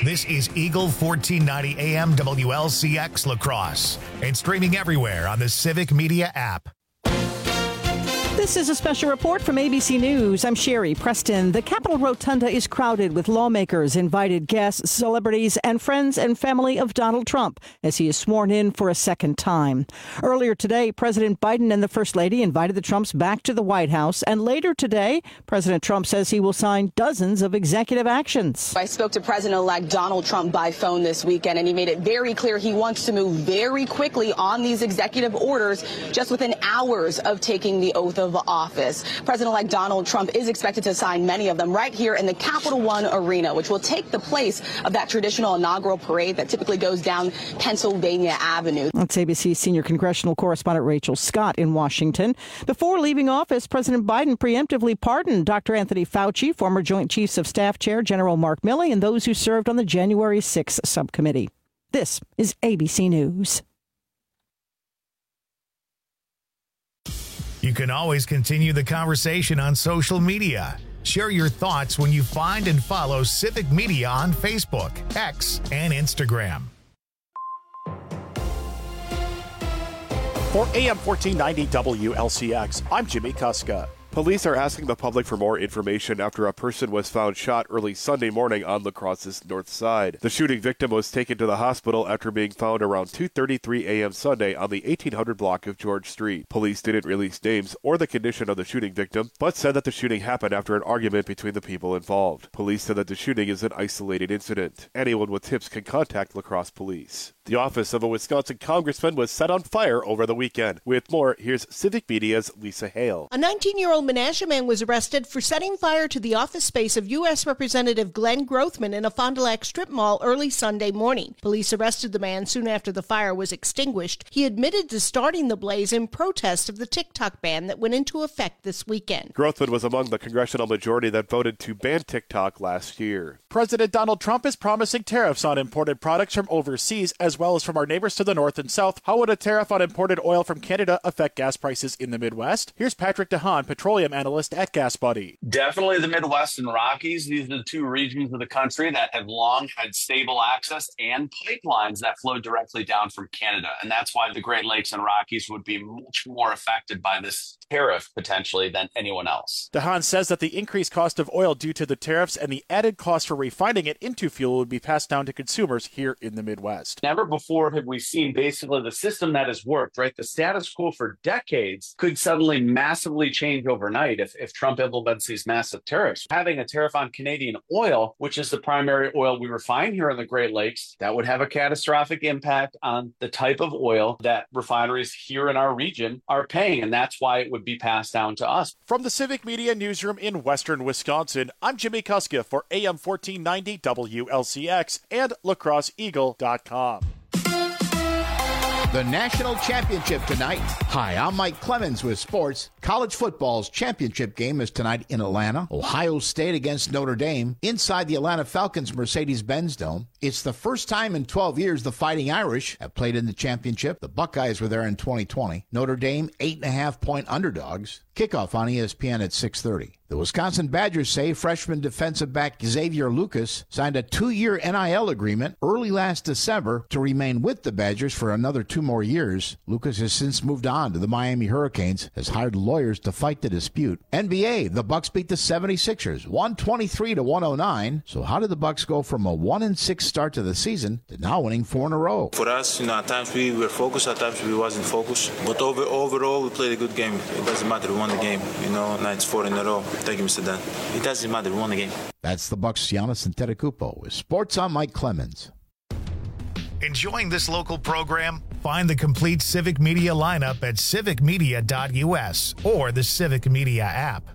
This is Eagle 1490 AM WLCX La Crosse and streaming everywhere on the Civic Media app. This is a special report from ABC News. I'm Sherry Preston. The Capitol Rotunda is crowded with lawmakers, invited guests, celebrities, and friends and family of Donald Trump as he is sworn in for a second time. Earlier today, President Biden and the First Lady invited the Trumps back to the White House. And later today, President Trump says he will sign dozens of executive actions. I spoke to President-elect Donald Trump by phone this weekend, and he made it very clear he wants to move very quickly on these executive orders just within hours of taking the oath of office. President-elect Donald Trump is expected to sign many of them right here in the Capital One Arena, which will take the place of that traditional inaugural parade that typically goes down Pennsylvania Avenue. That's ABC senior congressional correspondent Rachel Scott in Washington. Before leaving office, President Biden preemptively pardoned Dr. Anthony Fauci, former Joint Chiefs of Staff Chair General Mark Milley, and those who served on the January 6th subcommittee. This is ABC News. You can always continue the conversation on social media. Share your thoughts when you find and follow Civic Media on Facebook, X, and Instagram. For AM 1490 WLCX, I'm Jimmy Kuska. Police are asking the public for more information after a person was found shot early Sunday morning on La Crosse's north side. The shooting victim was taken to the hospital after being found around 2:33 a.m. Sunday on the 1800 block of George Street. Police didn't release names or the condition of the shooting victim, but said that the shooting happened after an argument between the people involved. Police said that the shooting is an isolated incident. Anyone with tips can contact La Crosse Police. The office of a Wisconsin congressman was set on fire over the weekend. With more, here's Civic Media's Lisa Hale. A 19-year-old Menasha man was arrested for setting fire to the office space of U.S. Representative Glenn Grothman in a Fond du Lac strip mall early Sunday morning. Police arrested the man soon after the fire was extinguished. He admitted to starting the blaze in protest of the TikTok ban that went into effect this weekend. Grothman was among the congressional majority that voted to ban TikTok last year. President Donald Trump is promising tariffs on imported products from overseas as well as from our neighbors to the north and south. How would a tariff on imported oil from Canada affect gas prices in the Midwest? Here's Patrick DeHaan, petroleum analyst at GasBuddy. Definitely the Midwest and Rockies. These are the two regions of the country that have long had stable access and pipelines that flow directly down from Canada. And that's why the Great Lakes and Rockies would be much more affected by this tariff potentially than anyone else. DeHaan says that the increased cost of oil due to the tariffs and the added cost for refining it into fuel would be passed down to consumers here in the Midwest. Never before have we seen basically the system that has worked, right? The status quo for decades could suddenly massively change overnight if Trump implements these massive tariffs. Having a tariff on Canadian oil, which is the primary oil we refine here in the Great Lakes, that would have a catastrophic impact on the type of oil that refineries here in our region are paying. And that's why it would be passed down to us. From the Civic Media Newsroom in Western Wisconsin, I'm Jimmy Kuska for AM 1490 WLCX and lacrosseeagle.com. The national championship tonight. Hi, I'm Mike Clemens with sports. College football's championship game is tonight in Atlanta. Ohio State against Notre Dame inside the Atlanta Falcons Mercedes-Benz Dome. It's the first time in 12 years the Fighting Irish have played in the championship. The Buckeyes were there in 2020. Notre Dame, 8.5-point underdogs. Kickoff on ESPN at 6:30. The Wisconsin Badgers say freshman defensive back Xavier Lucas signed a 2-year NIL agreement early last December to remain with the Badgers for another 2 more years. Lucas has since moved on to the Miami Hurricanes, has hired lawyers to fight the dispute. NBA, the Bucks beat the 76ers 123-109. So how did the Bucks go from a 1-6 start to the season to now winning 4 in a row? For us, at times we were focused, at times we wasn't focused. But overall, we played a good game. It doesn't matter. We won the game. Now it's 4 in a row. Thank you, Mr. Dan. It doesn't matter. We won the game. That's the Bucks' Giannis Antetokounmpo. With sports, I'm Mike Clemens. Enjoying this local program? Find the complete Civic Media lineup at civicmedia.us or the Civic Media app.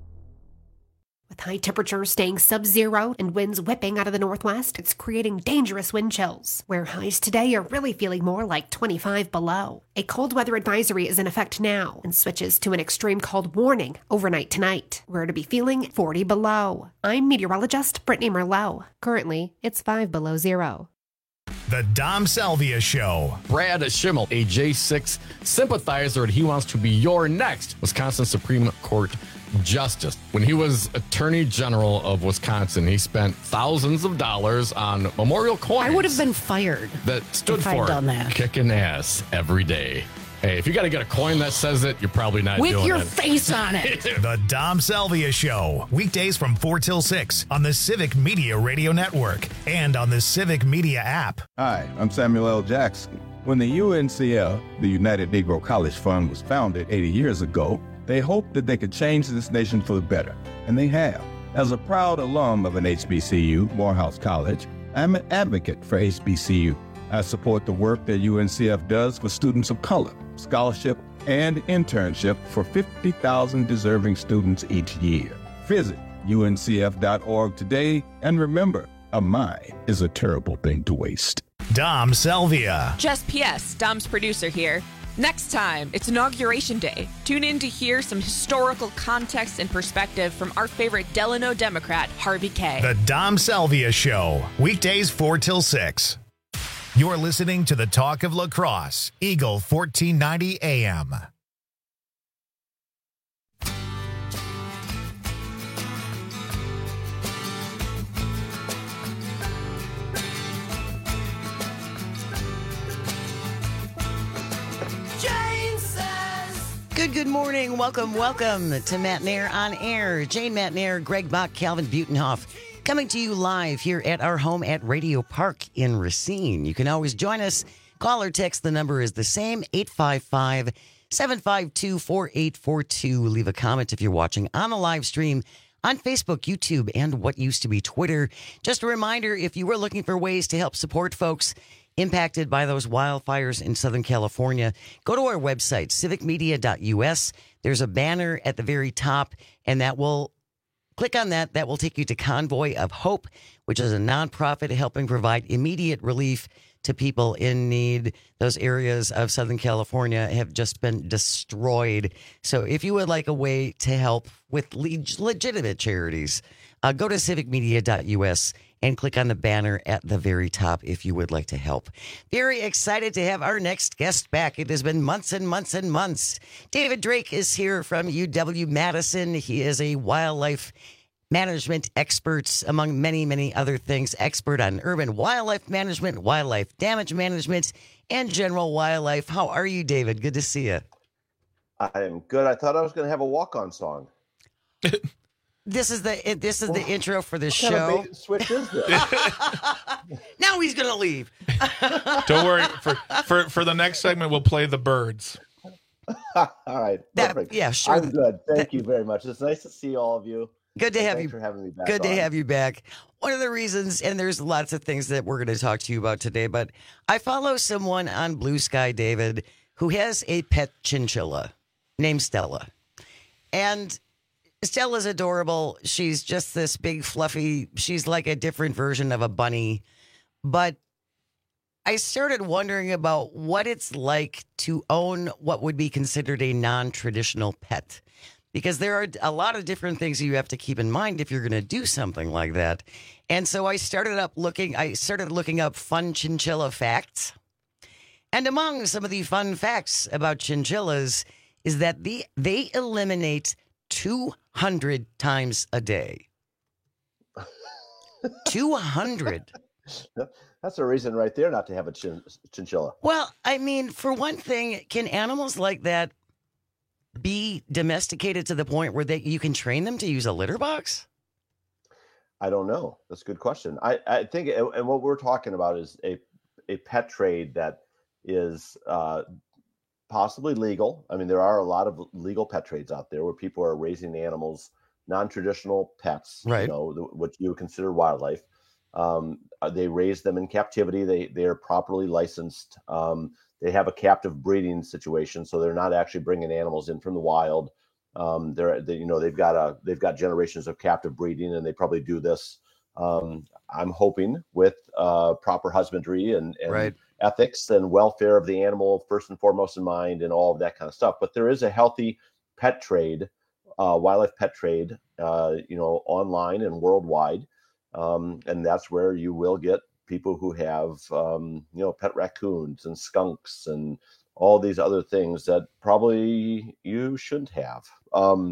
With high temperatures staying sub-zero and winds whipping out of the northwest, it's creating dangerous wind chills, where highs today are really feeling more like 25 below. A cold weather advisory is in effect now and switches to an extreme cold warning overnight tonight. We're to be feeling 40 below. I'm meteorologist Brittany Merlot. Currently, it's 5 below zero. The Dom Salvia Show. Brad Schimmel, a J6 sympathizer, and he wants to be your next Wisconsin Supreme Court justice. When he was Attorney General of Wisconsin, he spent thousands of dollars on memorial coins. I would have been fired that stood if I'd for done that. kicking ass every day. Hey, if you got to get a coin that says it, you're probably not doing it. With your face on it. The Dom Salvia Show, weekdays from 4 till 6 on the Civic Media Radio Network and on the Civic Media app. Hi, I'm Samuel L. Jackson. When the UNCF, the United Negro College Fund, was founded 80 years ago, they hoped that they could change this nation for the better, and they have. As a proud alum of an HBCU, Morehouse College, I'm an advocate for HBCU. I support the work that UNCF does for students of color, scholarship, and internship for 50,000 deserving students each year. Visit uncf.org today, and remember, a mind is a terrible thing to waste. Dom Salvia. Just P.S. Dom's producer here. Next time, it's Inauguration Day. Tune in to hear some historical context and perspective from our favorite Delano Democrat, Harvey Kaye. The Dom Salvia Show, weekdays 4 till 6. You're listening to the Talk of Lacrosse, Eagle 1490 AM. Good morning. Welcome to Matt Nair on Air. Jane Matt Nair, Greg Bach, Calvin Butenhoff, coming to you live here at our home at Radio Park in Racine. You can always join us. Call or text. The number is the same, 855-752-4842. Leave a comment if you're watching on the live stream on Facebook, YouTube, and what used to be Twitter. Just a reminder, if you were looking for ways to help support folks impacted by those wildfires in Southern California, go to our website, civicmedia.us. There's a banner at the very top, and that will click on that. That will take you to Convoy of Hope, which is a nonprofit helping provide immediate relief to people in need. Those areas of Southern California have just been destroyed. So if you would like a way to help with legitimate charities, go to civicmedia.us and click on the banner at the very top if you would like to help. Very excited to have our next guest back. It has been months and months and months. David Drake is here from UW-Madison. He is a wildlife management expert, among many, many other things. Expert on urban wildlife management, wildlife damage management, and general wildlife. How are you, David? Good to see you. I am good. I thought I was going to have a walk-on song. This is the intro for this What kind of show. bait and switch is this? Now he's gonna leave. Don't worry. For the next segment, we'll play the birds. All right. Perfect. Yeah, sure. I'm good. Thank you very much. It's nice to see all of you. Good to have Thanks you. for having me back. Good to on. have you back. One of the reasons, and there's lots of things that we're going to talk to you about today, but I follow someone on Blue Sky, David, who has a pet chinchilla named Stella. And Stella's adorable. She's just this big, fluffy, she's like a different version of a bunny. But I started wondering about what it's like to own what would be considered a non-traditional pet. Because there are a lot of different things you have to keep in mind if you're going to do something like that. And so I started looking up fun chinchilla facts. And among some of the fun facts about chinchillas is that they eliminate 200 times a day. 200. That's a reason right there not to have a chinchilla. Well, I mean, for one thing, can animals like that be domesticated to the point where you can train them to use a litter box? I don't know. That's a good question. I think, and what we're talking about is a pet trade that is possibly legal. I mean, there are a lot of legal pet trades out there where people are raising animals, non-traditional pets, right? You know, what you would consider wildlife. They raise them in captivity. They are properly licensed. They have a captive breeding situation, so they're not actually bringing animals in from the wild. They've got generations of captive breeding, and they probably do this. I'm hoping with proper husbandry and right. ethics and welfare of the animal first and foremost in mind, and all of that kind of stuff. But there is a healthy pet trade, wildlife pet trade, online and worldwide, and that's where you will get people who have pet raccoons and skunks and all these other things that probably you shouldn't have.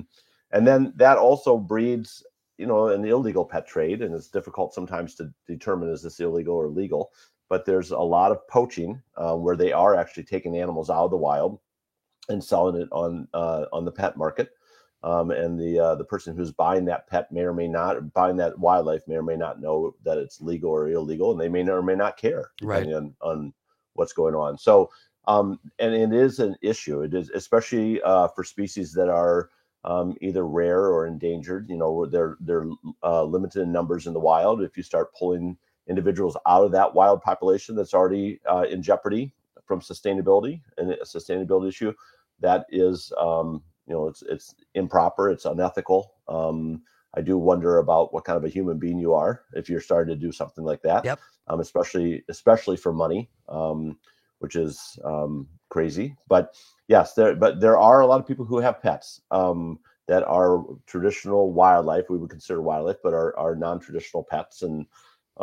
And then that also breeds, an illegal pet trade, and it's difficult sometimes to determine is this illegal or legal. But there's a lot of poaching where they are actually taking animals out of the wild and selling it on the pet market. And the person who's buying that pet may or may not, buying that wildlife may or may not know that it's legal or illegal, and they may or may not care depending on what's going on. So, and it is an issue. It is, especially for species that are either rare or endangered. They're limited in numbers in the wild. If you start pulling individuals out of that wild population that's already in jeopardy from sustainability and a sustainability issue, that is, it's improper. It's unethical. I do wonder about what kind of a human being you are if you're starting to do something like that. Yep. Especially for money, which is crazy. But yes, there are a lot of people who have pets that are traditional wildlife. We would consider wildlife, but are non-traditional pets. And I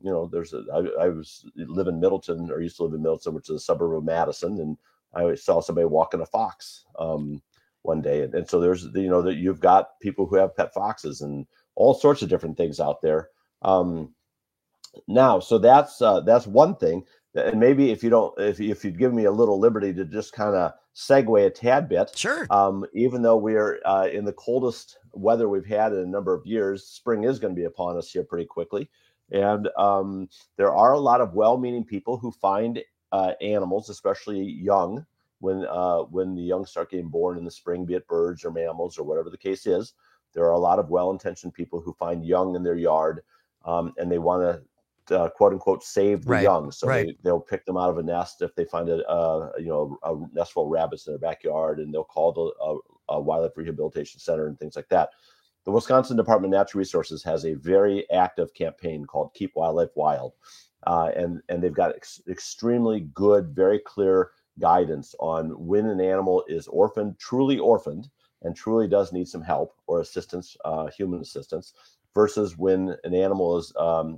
live in Middleton, or used to live in Middleton, which is a suburb of Madison, and I saw somebody walking a fox one day, and so there's that you've got people who have pet foxes and all sorts of different things out there now. So that's one thing. And maybe if you'd give me a little liberty to just kind of segue a tad bit, sure. Even though we're in the coldest weather we've had in a number of years, spring is going to be upon us here pretty quickly. And there are a lot of well-meaning people who find animals, especially young, when the young start getting born in the spring, be it birds or mammals or whatever the case is. There are a lot of well-intentioned people who find young in their yard, and they want to quote unquote save the young. So they'll pick them out of a nest if they find a nest full of rabbits in their backyard, and they'll call a wildlife rehabilitation center and things like that. The Wisconsin Department of Natural Resources has a very active campaign called Keep Wildlife Wild, and they've got extremely good, very clear guidance on when an animal is truly orphaned, and truly does need some help or assistance, human assistance, versus when an animal is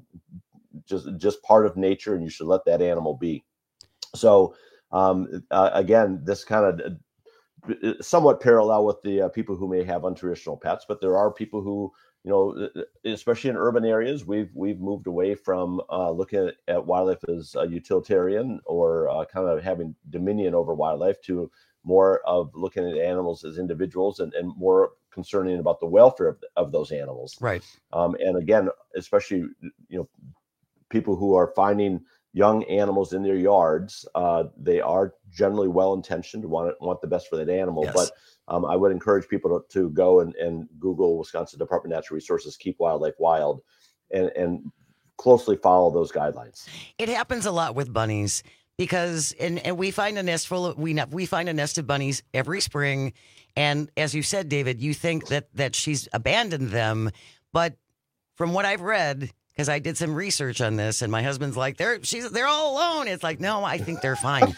just part of nature, and you should let that animal be. So again, this kind of somewhat parallel with the people who may have untraditional pets, but there are people who, especially in urban areas, we've moved away from looking at wildlife as a utilitarian or kind of having dominion over wildlife to more of looking at animals as individuals and more concerning about the welfare of those animals. Right. And again, especially, people who are finding young animals in their yards, they are generally well-intentioned, want the best for that animal. Yes. But I would encourage people to go and Google Wisconsin Department of Natural Resources, Keep Wildlife Wild, and closely follow those guidelines. It happens a lot with bunnies because, and we find a nest we find a nest of bunnies every spring. And as you said, David, you think that she's abandoned them. But from what I've read, because I did some research on this, and my husband's like, they're all alone. It's like, no, I think they're fine.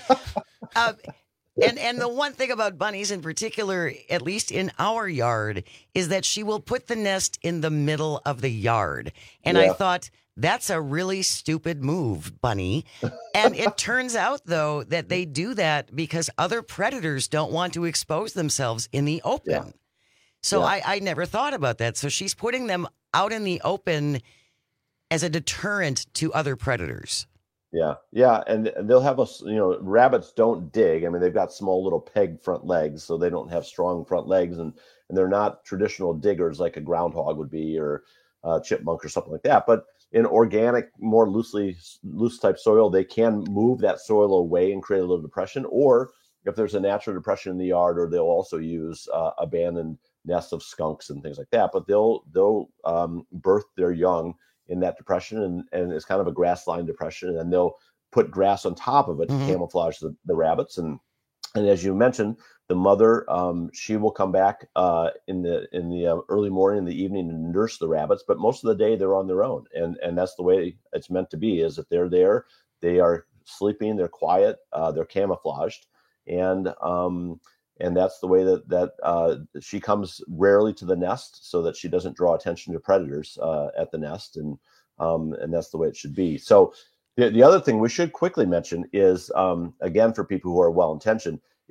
And the one thing about bunnies in particular, at least in our yard, is that she will put the nest in the middle of the yard. And I thought, that's a really stupid move, Bunny. And it turns out, though, that they do that because other predators don't want to expose themselves in the open. Yeah. So I never thought about that. So she's putting them out in the open as a deterrent to other predators. Yeah. And they'll have rabbits don't dig. I mean, they've got small little peg front legs, so they don't have strong front legs, and they're not traditional diggers like a groundhog would be, or a chipmunk or something like that. But in organic, more loose type soil, they can move that soil away and create a little depression. Or if there's a natural depression in the yard, or they'll also use abandoned nests of skunks and things like that. But they'll birth their young in that depression, and it's kind of a grass line depression, and then they'll put grass on top of it to camouflage the rabbits. And as you mentioned, the mother, she will come back in the early morning, in the evening, and nurse the rabbits. But most of the day they're on their own, and that's the way it's meant to be. Is that they're there, they are sleeping, they're quiet, they're camouflaged, and that's the way that she comes rarely to the nest, so that she doesn't draw attention to predators at the nest, and that's the way it should be. So the other thing we should quickly mention is, again, for people who are well-intentioned,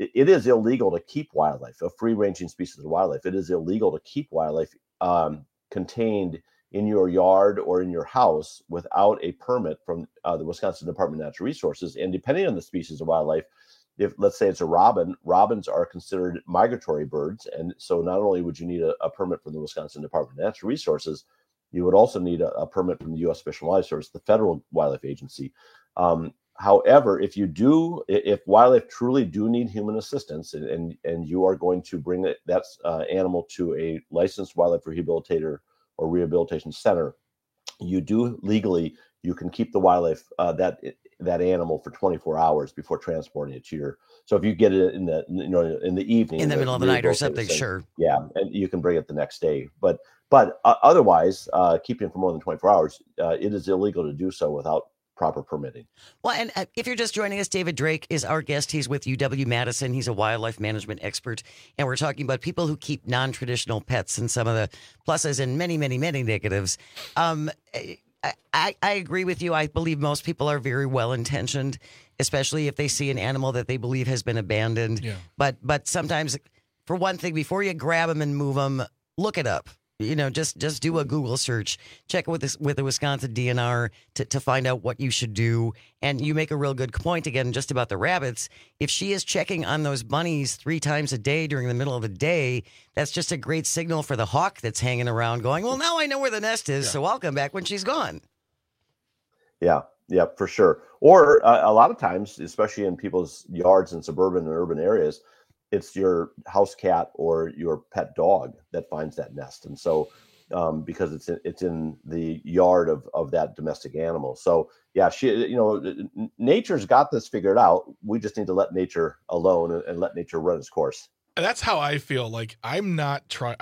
it is illegal to keep wildlife, a free-ranging species of wildlife. It is illegal to keep wildlife contained in your yard or in your house without a permit from the Wisconsin Department of Natural Resources. And depending on the species of wildlife, if let's say it's a robin, robins are considered migratory birds. And so not only would you need a permit from the Wisconsin Department of Natural Resources, you would also need a permit from the U.S. Fish and Wildlife Service, the federal wildlife agency. However, if wildlife truly do need human assistance and you are going to bring that animal to a licensed wildlife rehabilitator or rehabilitation center, you can keep the wildlife, that animal for 24 hours before transporting it to your. So if you get it in the evening, in the middle of the night or something, sure. Yeah, and you can bring it the next day. But otherwise, keeping it for more than 24 hours, it is illegal to do so without proper permitting. Well, and if you're just joining us, David Drake is our guest. He's with UW-Madison. He's a wildlife management expert, and we're talking about people who keep non-traditional pets and some of the pluses and many, many, many negatives. I agree with you. I believe most people are very well-intentioned, especially if they see an animal that they believe has been abandoned. Yeah. But sometimes, for one thing, before you grab them and move them, look it up. Just do a Google search, check with the Wisconsin DNR to find out what you should do. And you make a real good point again, just about the rabbits. If she is checking on those bunnies 3 times a day during the middle of the day, that's just a great signal for the hawk that's hanging around going, well, now I know where the nest is, so I'll come back when she's gone. Yeah, for sure. Or a lot of times, especially in people's yards in suburban and urban areas, it's your house cat or your pet dog that finds that nest. And so because it's in the yard of that domestic animal. So yeah, nature's got this figured out. We just need to let nature alone and let nature run its course. And that's how I feel. Like I'm not trying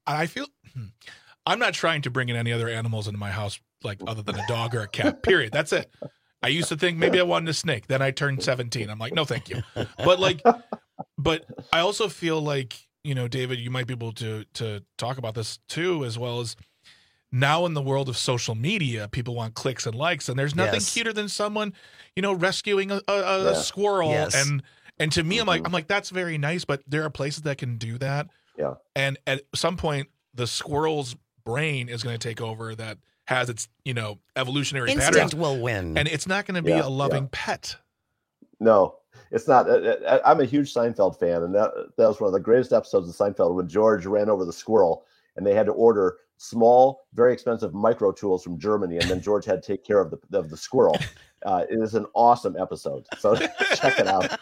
to bring in any other animals into my house, like other than a dog or a cat, period. That's it. I used to think maybe I wanted a snake. Then I turned 17. I'm like, no, thank you. But I also feel like, David, you might be able to talk about this too, as well as now in the world of social media, people want clicks and likes, and there's nothing cuter than someone, rescuing a squirrel. Yes. And to me, I'm like, that's very nice, but there are places that can do that. Yeah. And at some point, the squirrel's brain is going to take over that has its, evolutionary instinct patterns. Will win. And it's not going to be a loving pet. No, it's not. I'm a huge Seinfeld fan, and that was one of the greatest episodes of Seinfeld when George ran over the squirrel, and they had to order small, very expensive micro tools from Germany, and then George had to take care of the squirrel. It is an awesome episode, so check it out.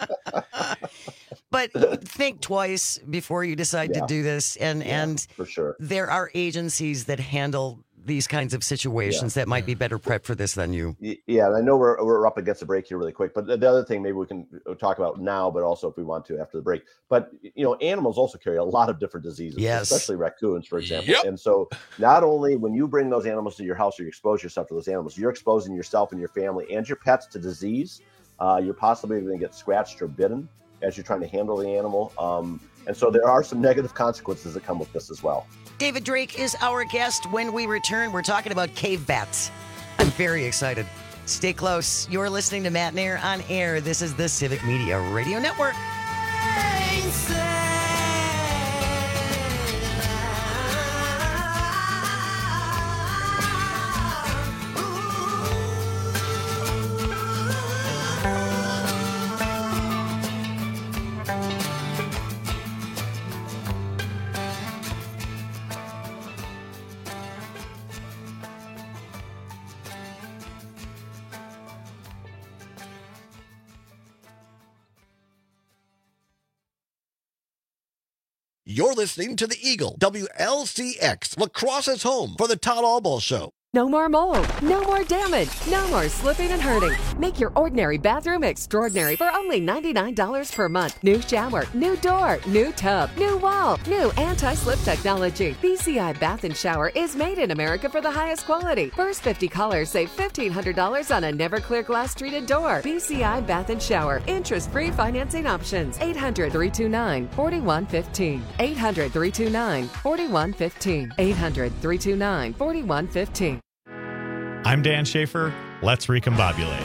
But think twice before you decide to do this, and for sure, there are agencies that handle these kinds of situations that might be better prepped for this than you. Yeah, and I know we're up against a break here really quick, but the other thing maybe we can talk about now, but also if we want to after the break. But animals also carry a lot of different diseases, especially raccoons, for example. Yep. And so not only when you bring those animals to your house or you expose yourself to those animals, you're exposing yourself and your family and your pets to disease. You're possibly going to get scratched or bitten as you're trying to handle the animal. And so there are some negative consequences that come with this as well. David Drake is our guest. When we return, we're talking about cave bats. I'm very excited. Stay close. You're listening to Matt and Air on Air. This is the Civic Media Radio Network. You're listening to The Eagle, WLCX, La Crosse's home for the Todd Alball Show. No more mold, no more damage, no more slipping and hurting. Make your ordinary bathroom extraordinary for only $99 per month. New shower, new door, new tub, new wall, new anti-slip technology. BCI Bath and Shower is made in America for the highest quality. First 50 callers save $1,500 on a never clear glass treated door. BCI Bath and Shower. Interest-free financing options. 800-329-4115. 800-329-4115. 800-329-4115. I'm Dan Schaefer. Let's recombobulate.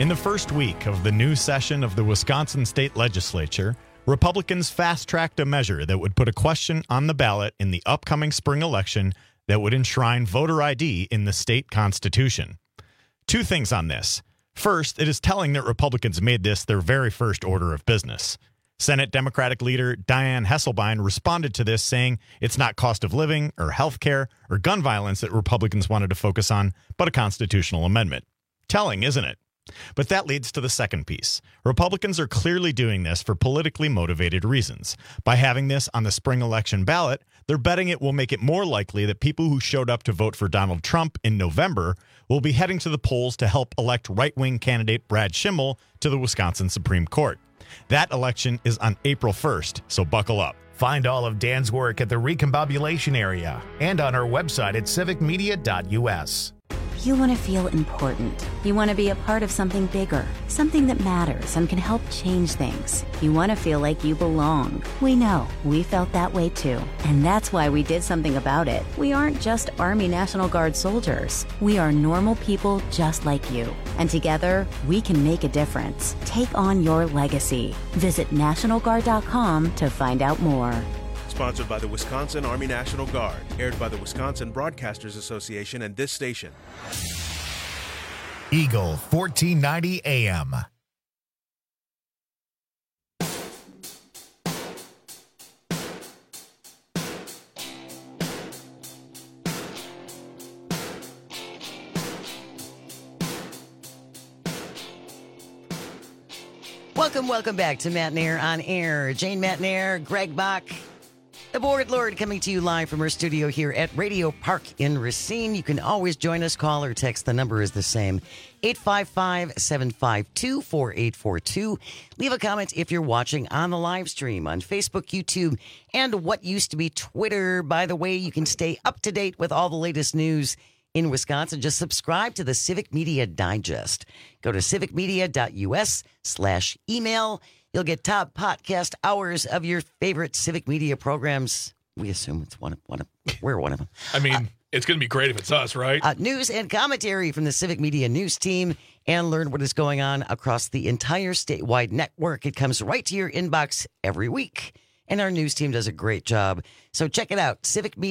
In the first week of the new session of the Wisconsin State Legislature, Republicans fast-tracked a measure that would put a question on the ballot in the upcoming spring election that would enshrine voter ID in the state constitution. Two things on this. First, it is telling that Republicans made this their very first order of business. Senate Democratic leader Dianne Hesselbein responded to this, saying it's not cost of living or health care or gun violence that Republicans wanted to focus on, but a constitutional amendment. Telling, isn't it? But that leads to the second piece. Republicans are clearly doing this for politically motivated reasons. By having this on the spring election ballot, they're betting it will make it more likely that people who showed up to vote for Donald Trump in November will be heading to the polls to help elect right-wing candidate Brad Schimmel to the Wisconsin Supreme Court. That election is on April 1st, so buckle up. Find all of Dan's work at the Recombobulation area and on our website at civicmedia.us. You want to feel important. You want to be a part of something bigger, something that matters and can help change things. You want to feel like you belong. We know. We felt that way too. And that's why we did something about it. We aren't just Army National Guard soldiers. We are normal people just like you. And together, we can make a difference. Take on your legacy. Visit NationalGuard.com to find out more. Sponsored by the Wisconsin Army National Guard. Aired by the Wisconsin Broadcasters Association and this station. Eagle 1490 AM. Welcome back to Matt Nair on Air. Jane Matt Nair, Greg Bach, the Board Lord, coming to you live from our studio here at Radio Park in Racine. You can always join us, call or text. The number is the same, 855-752-4842. Leave a comment if you're watching on the live stream on Facebook, YouTube, and what used to be Twitter. By the way, you can stay up to date with all the latest news in Wisconsin. Just subscribe to the Civic Media Digest. Go to civicmedia.us/email. You'll get top podcast hours of your favorite civic media programs. We assume it's we're one of them. I mean, it's going to be great if it's us, right? News and commentary from the Civic Media News team, and learn what is going on across the entire statewide network. It comes right to your inbox every week, and our news team does a great job. So check it out,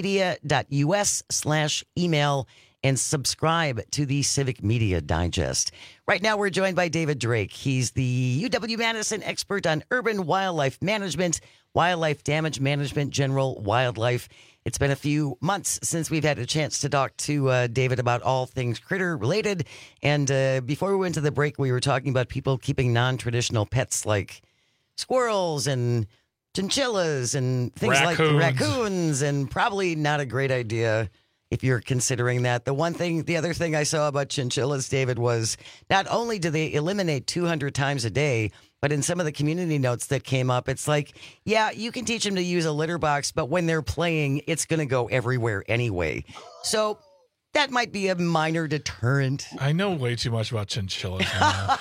civicmedia.us/email, and subscribe to the Civic Media Digest. Right now, we're joined by David Drake. He's the UW-Madison expert on urban wildlife management, wildlife damage management, general wildlife. It's been a few months since we've had a chance to talk to David about all things critter related. And before we went to the break, we were talking about people keeping non-traditional pets like squirrels and chinchillas and things like raccoons, and probably not a great idea if you're considering that. The other thing I saw about chinchillas, David, was not only do they eliminate 200 times a day, but in some of the community notes that came up, it's like, yeah, you can teach them to use a litter box, but when they're playing, it's going to go everywhere anyway. So that might be a minor deterrent. I know way too much about chinchillas now.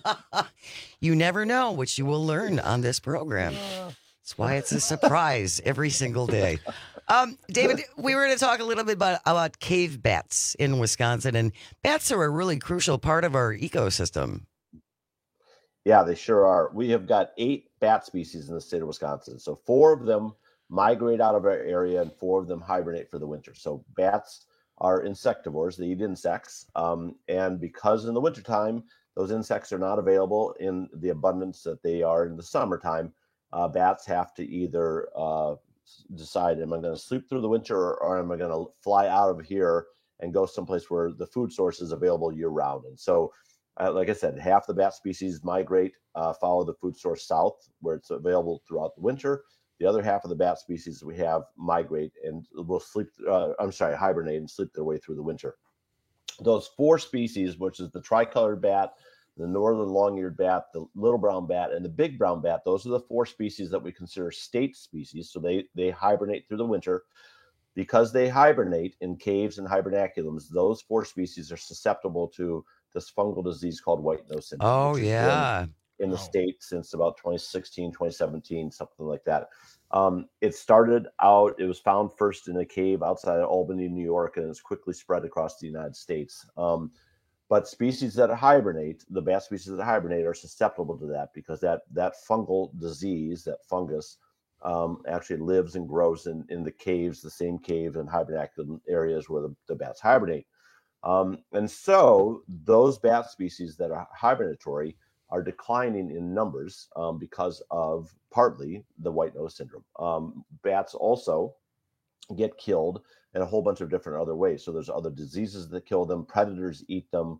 You never know, which you will learn on this program. That's why it's a surprise every single day. David, we were going to talk a little bit about cave bats in Wisconsin, and bats are a really crucial part of our ecosystem. Yeah, they sure are. We have got 8 bat species in the state of Wisconsin. So 4 of them migrate out of our area and 4 of them hibernate for the winter. So bats are insectivores. They eat insects. And because in the wintertime, those insects are not available in the abundance that they are in the summertime, bats have to either decide, am I going to sleep through the winter or am I going to fly out of here and go someplace where the food source is available year round? And so, like I said, half the bat species migrate, follow the food source south where it's available throughout the winter. The other half of the bat species we have migrate and will hibernate and sleep their way through the winter. Those 4 species, which is the tricolored bat, the northern long-eared bat, the little brown bat, and the big brown bat, those are the 4 species that we consider state species. So they hibernate through the winter. Because they hibernate in caves and hibernaculums, those 4 species are susceptible to this fungal disease called white nose syndrome. Oh, yeah. In the state since about 2016, 2017, something like that. It started out, it was found first in a cave outside of Albany, New York, and it's quickly spread across the United States. But But species that hibernate, the bat species that hibernate, are susceptible to that because that fungal disease, that fungus, actually lives and grows in the caves, the same caves and hibernaculum areas where the bats hibernate. And so those bat species that are hibernatory are declining in numbers because of partly the white nose syndrome. Bats also get killed in a whole bunch of different other ways. So there's other diseases that kill them. Predators eat them.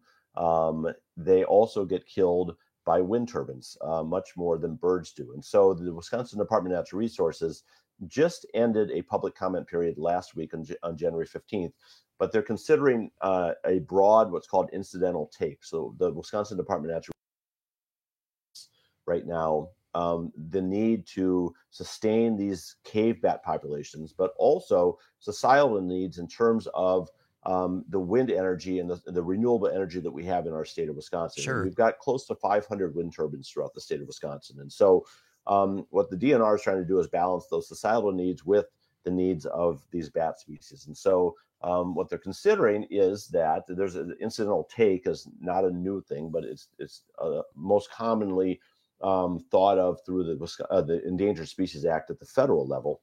They also get killed by wind turbines, much more than birds do. And so the Wisconsin Department of Natural Resources just ended a public comment period last week on January 15th, but they're considering a broad, what's called incidental take. So the Wisconsin Department of Natural Resources right now, the need to sustain these cave bat populations, but also societal needs in terms of the wind energy and the renewable energy that we have in our state of Wisconsin. Sure. We've got close to 500 wind turbines throughout the state of Wisconsin. And so what the DNR is trying to do is balance those societal needs with the needs of these bat species. And so what they're considering is that there's an incidental take is not a new thing, but it's most commonly thought of through the Endangered Species Act at the federal level.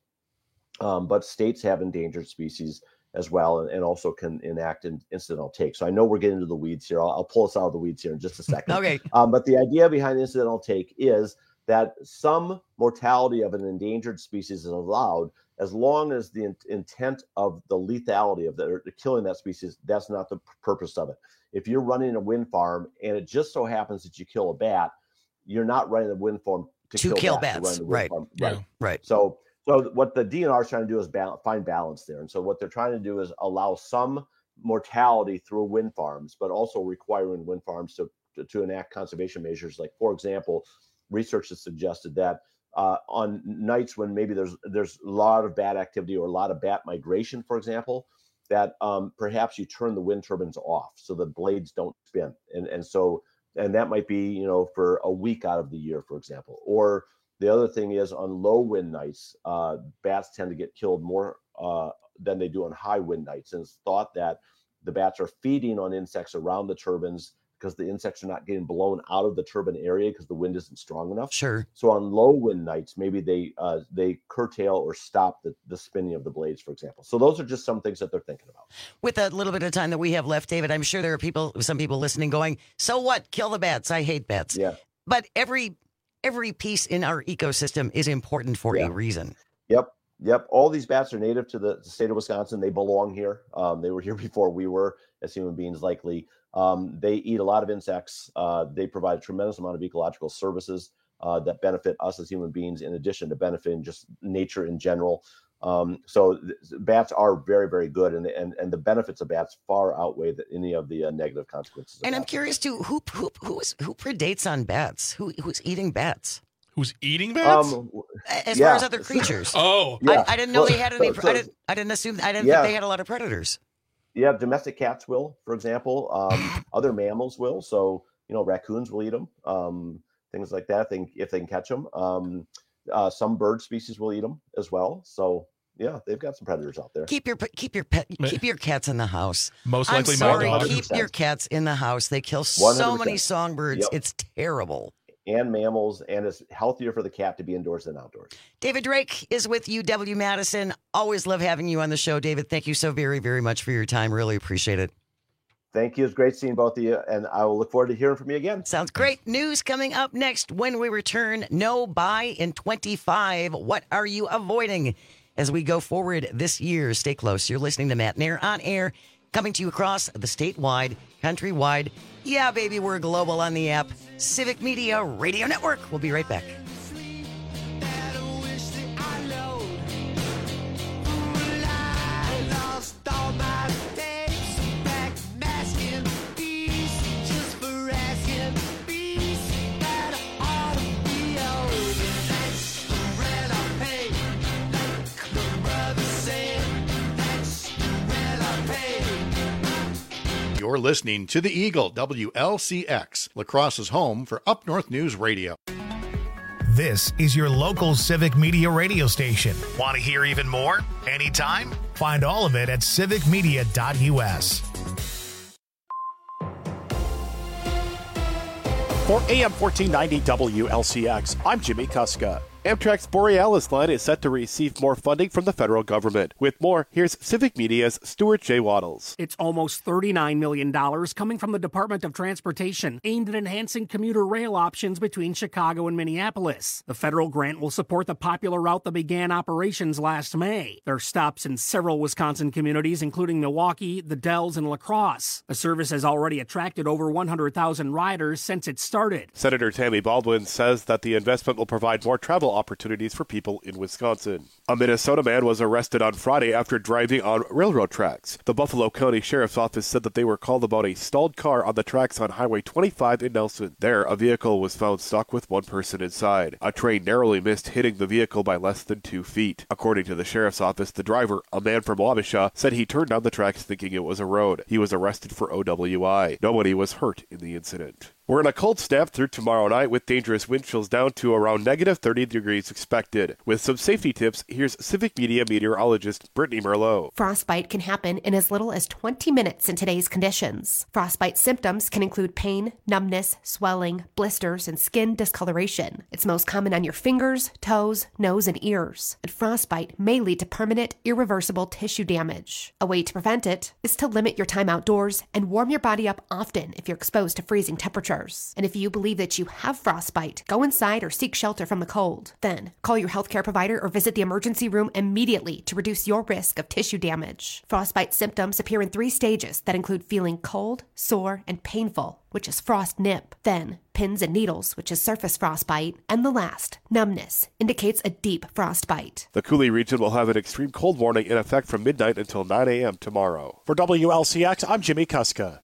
But states have endangered species as well, and also can enact an incidental take. So I know we're getting into the weeds here. I'll pull us out of the weeds here in just a second. Okay. But the idea behind incidental take is that some mortality of an endangered species is allowed as long as the intent of the lethality of the killing that species, that's not the purpose of it. If you're running a wind farm and it just so happens that you kill a bat, you're not running a wind farm to kill bats. Right. Right. So what the DNR is trying to do is find balance there. And so what they're trying to do is allow some mortality through wind farms, but also requiring wind farms to enact conservation measures. Like, for example, research has suggested that on nights when maybe there's a lot of bat activity or a lot of bat migration, for example, that perhaps you turn the wind turbines off so the blades don't spin. And that might be, for a week out of the year, for example. Or the other thing is on low wind nights, bats tend to get killed more than they do on high wind nights. And it's thought that the bats are feeding on insects around the turbines because the insects are not getting blown out of the turbine area because the wind isn't strong enough. Sure. So on low wind nights, maybe they curtail or stop the spinning of the blades, for example. So those are just some things that they're thinking about. With that little bit of time that we have left, David, I'm sure there are some people listening going, so what? Kill the bats. I hate bats. Yeah. But every piece in our ecosystem is important for a reason. Yep. All these bats are native to the state of Wisconsin. They belong here. They were here before we were as human beings, likely. They eat a lot of insects. They provide a tremendous amount of ecological services that benefit us as human beings, in addition to benefiting just nature in general. So bats are very, very good, and the benefits of bats far outweigh any of the negative consequences. And I'm curious too, who predates on bats? Who's eating bats? Who's eating bats? As far as other creatures. Oh, yeah. I didn't know they had any. I didn't think they had a lot of predators. Yeah, domestic cats will, for example. Other mammals will. So raccoons will eat them. Things like that. If they can catch them. Some bird species will eat them as well. So yeah, they've got some predators out there. Keep your cats in the house. Most likely, I'm sorry, my dog. Keep your cats in the house. They kill so many songbirds. Yep. It's terrible. And mammals, and it's healthier for the cat to be indoors than outdoors. David Drake is with UW-Madison. Always love having you on the show, David. Thank you so very, very much for your time. Really appreciate it. Thank you. It's great seeing both of you, and I will look forward to hearing from you again. Sounds great. News coming up next when we return. No buy in 25. What are you avoiding as we go forward this year? Stay close. You're listening to Matt Nair on air, coming to you across the statewide, countrywide. Yeah, baby, we're global on the app. Civic Media Radio Network. We'll be right back. You're listening to The Eagle, WLCX, La Crosse's home for Up North News Radio. This is your local Civic Media radio station. Want to hear even more? Anytime? Find all of it at civicmedia.us. For AM 1490 WLCX, I'm Jimmy Kuska. Amtrak's Borealis line is set to receive more funding from the federal government. With more, here's Civic Media's Stuart J. Waddles. It's almost $39 million coming from the Department of Transportation, aimed at enhancing commuter rail options between Chicago and Minneapolis. The federal grant will support the popular route that began operations last May. There are stops in several Wisconsin communities, including Milwaukee, the Dells, and La Crosse. The service has already attracted over 100,000 riders since it started. Senator Tammy Baldwin says that the investment will provide more travel opportunities for people in Wisconsin. A Minnesota man was arrested on Friday after driving on railroad tracks. The Buffalo County Sheriff's Office said that they were called about a stalled car on the tracks on Highway 25 in Nelson. There, a vehicle was found stuck with one person inside. A train narrowly missed hitting the vehicle by less than 2 feet. According to the Sheriff's Office, the driver, a man from Wabasha, said he turned down the tracks thinking it was a road. He was arrested for OWI. Nobody was hurt in the incident. We're in a cold snap through tomorrow night with dangerous wind chills down to around negative 30 degrees expected. With some safety tips, here's Civic Media meteorologist Brittany Merlot. Frostbite can happen in as little as 20 minutes in today's conditions. Frostbite symptoms can include pain, numbness, swelling, blisters, and skin discoloration. It's most common on your fingers, toes, nose, and ears. And frostbite may lead to permanent, irreversible tissue damage. A way to prevent it is to limit your time outdoors and warm your body up often if you're exposed to freezing temperatures. And if you believe that you have frostbite, go inside or seek shelter from the cold. Then, call your healthcare provider or visit the emergency room immediately to reduce your risk of tissue damage. Frostbite symptoms appear in 3 stages that include feeling cold, sore, and painful, which is frost nip. Then, pins and needles, which is surface frostbite. And the last, numbness, indicates a deep frostbite. The Coulee region will have an extreme cold warning in effect from midnight until 9 a.m. tomorrow. For WLCX, I'm Jimmy Kuska.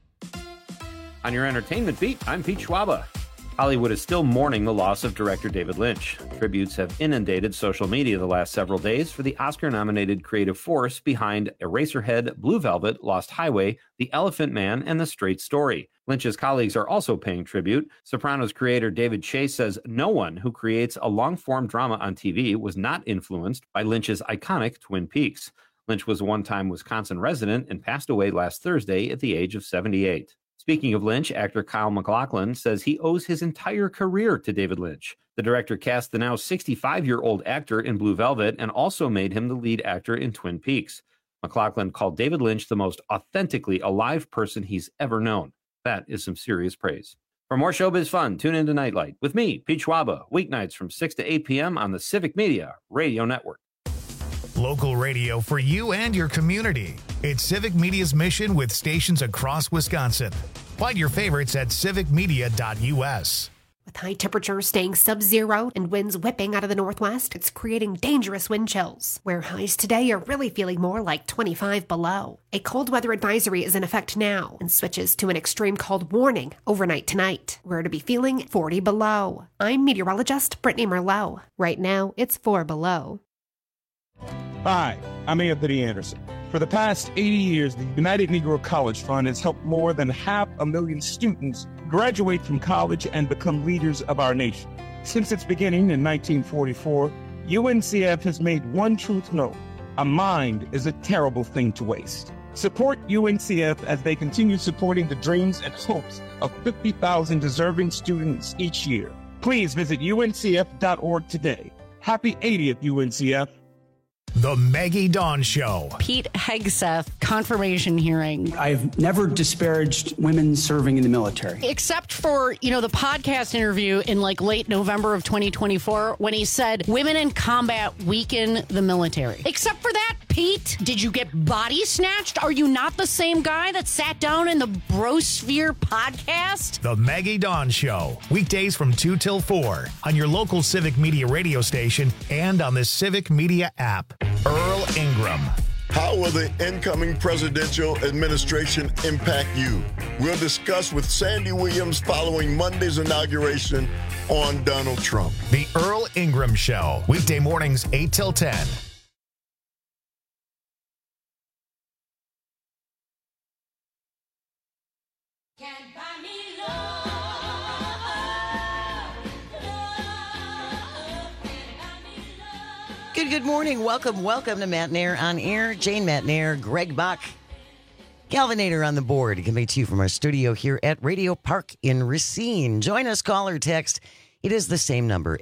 On your entertainment beat, I'm Pete Schwaba. Hollywood is still mourning the loss of director David Lynch. Tributes have inundated social media the last several days for the Oscar-nominated creative force behind Eraserhead, Blue Velvet, Lost Highway, The Elephant Man, and The Straight Story. Lynch's colleagues are also paying tribute. Sopranos creator David Chase says no one who creates a long-form drama on TV was not influenced by Lynch's iconic Twin Peaks. Lynch was a one-time Wisconsin resident and passed away last Thursday at the age of 78. Speaking of Lynch, actor Kyle MacLachlan says he owes his entire career to David Lynch. The director cast the now 65-year-old actor in Blue Velvet and also made him the lead actor in Twin Peaks. MacLachlan called David Lynch the most authentically alive person he's ever known. That is some serious praise. For more showbiz fun, tune into Nightlight with me, Pete Schwaba, weeknights from 6 to 8 p.m. on the Civic Media Radio Network. Local radio for you and your community. It's Civic Media's mission with stations across Wisconsin. Find your favorites at civicmedia.us. With high temperatures staying sub-zero and winds whipping out of the northwest, it's creating dangerous wind chills, where highs today are really feeling more like 25 below. A cold weather advisory is in effect now and switches to an extreme cold warning overnight tonight. We're to be feeling 40 below. I'm meteorologist Brittany Merlot. Right now, it's 4 below. Hi, I'm Anthony Anderson. For the past 80 years, the United Negro College Fund has helped more than 500,000 students graduate from college and become leaders of our nation. Since its beginning in 1944, UNCF has made one truth known: a mind is a terrible thing to waste. Support UNCF as they continue supporting the dreams and hopes of 50,000 deserving students each year. Please visit uncf.org today. Happy 80th, UNCF. The Maggie Dawn Show. Pete Hegseth confirmation hearing. I've never disparaged women serving in the military. Except for, the podcast interview in late November of 2024 when he said women in combat weaken the military. Except for that, Pete, did you get body snatched? Are you not the same guy that sat down in the Brosphere podcast? The Maggie Dawn Show. Weekdays from 2 till 4 on your local Civic Media radio station and on the Civic Media app. Earl Ingram. How will the incoming presidential administration impact you? We'll discuss with Sandy Williams following Monday's inauguration on Donald Trump. The Earl Ingram Show. Weekday mornings 8 till 10. Good morning. Welcome to Matt Nair on Air. Jane Matt Nair, Greg Buck. Galvanator on the board, coming to you from our studio here at Radio Park in Racine. Join us, call or text. It is the same number,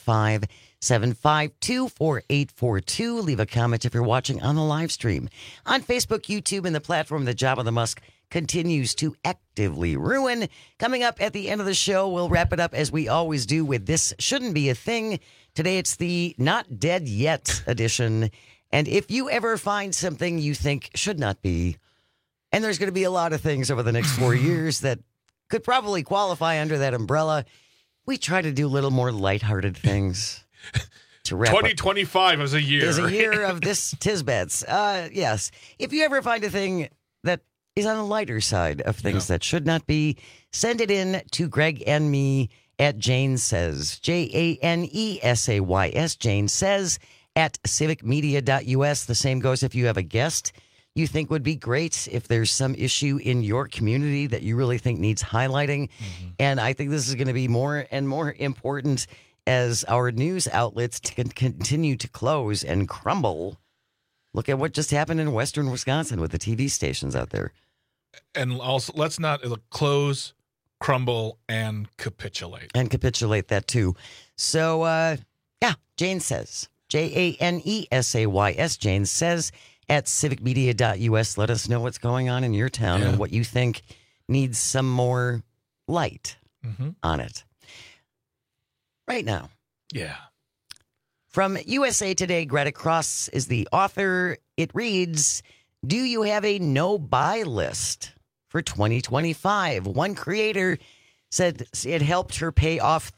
855-752-4842. Leave a comment if you're watching on the live stream. On Facebook, YouTube, and the platform that Jabba the Musk continues to actively ruin. Coming up at the end of the show, we'll wrap it up as we always do with This Shouldn't Be a Thing. Today it's the Not Dead Yet edition. And if you ever find something you think should not be, and there's going to be a lot of things over the next 4 years that could probably qualify under that umbrella, we try to do a little more lighthearted things. To wrap 2025 is a year. Is a year of this Tisbets. Yes. If you ever find a thing that is on the lighter side of things that should not be, send it in to Greg and me at Jane Says, JANESAYS, Jane Says, at civicmedia.us. The same goes if you have a guest you think would be great, if there's some issue in your community that you really think needs highlighting. And I think this is going to be more and more important as our news outlets continue to close and crumble. Look at what just happened in western Wisconsin with the TV stations out there. And also, let's not close, crumble, and capitulate. And capitulate that too. So, yeah, Jane Says, JANESAYS, Jane Says, at civicmedia.us. Let us know what's going on in your town and what you think needs some more light on it. Right now. Yeah. From USA Today, Greta Cross is the author. It reads, do you have a no-buy list for 2025? One creator said it helped her pay off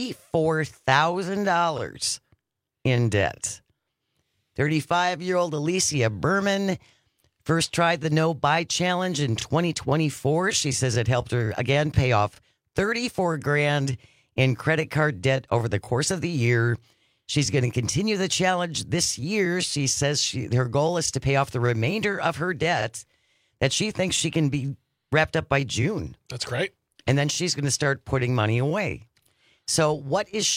$34,000 in debt. 35-year-old Alicia Berman first tried the no-buy challenge in 2024. She says it helped her, again, pay off $34,000 in credit card debt over the course of the year. She's going to continue the challenge this year. She says her goal is to pay off the remainder of her debt that she thinks she can be wrapped up by June. That's great. And then she's going to start putting money away. So what is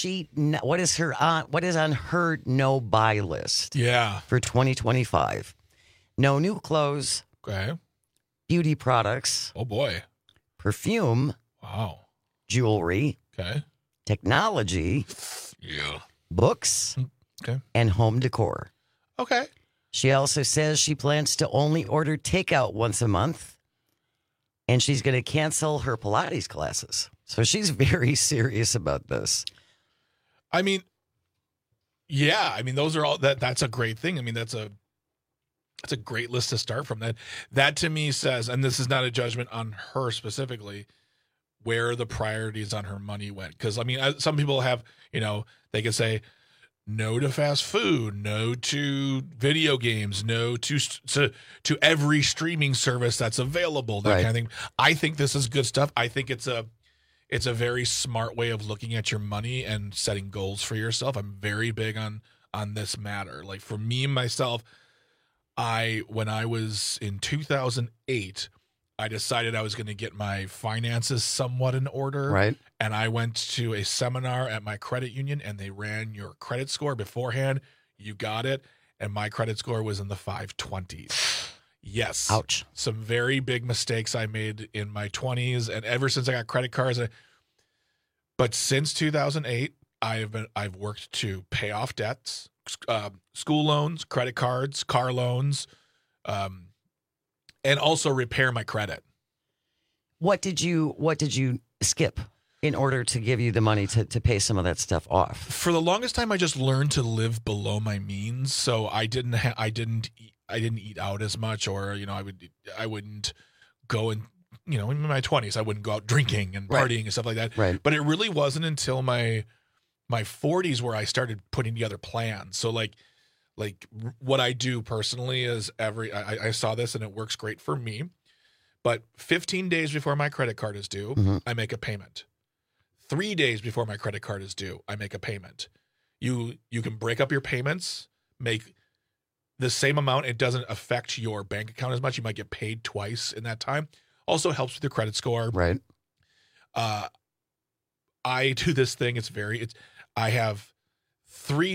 on her no-buy list? Yeah. For 2025? No new clothes. Okay. Beauty products. Oh, boy. Perfume. Wow. Jewelry. Okay. Technology. Yeah. Books. Okay. And home decor. Okay. She also says she plans to only order takeout once a month. And she's going to cancel her Pilates classes. So she's very serious about this. I mean, yeah. I mean, those are all that's a great thing. I mean, that's a great list to start from. That to me says, and this is not a judgment on her specifically, where the priorities on her money went. Because I mean, some people have, they can say no to fast food, no to video games, no to every streaming service that's available, that kind of thing. I think this is good stuff. I think it's a very smart way of looking at your money and setting goals for yourself. I'm very big on this matter. Like for me, myself, when I was in 2008, I decided I was going to get my finances somewhat in order. Right. And I went to a seminar at my credit union, and they ran your credit score beforehand. You got it. And my credit score was in the 520s. Yes. Ouch. Some very big mistakes I made in my 20s, and ever since I got credit cards. But since 2008, I've worked to pay off debts, school loans, credit cards, car loans, and also repair my credit. What did you skip in order to give you the money to pay some of that stuff off? For the longest time, I just learned to live below my means, so I didn't eat out as much, or I wouldn't go and in my 20s I wouldn't go out drinking and partying and stuff like that. Right. But it really wasn't until my 40s where I started putting together plans. So like what I do personally is I saw this and it works great for me. But 15 days before my credit card is due, I make a payment. 3 days before my credit card is due, I make a payment. You can break up your payments, make the same amount. It doesn't affect your bank account as much. You might get paid twice in that time. Also helps with your credit score. Right. I do this thing. I have three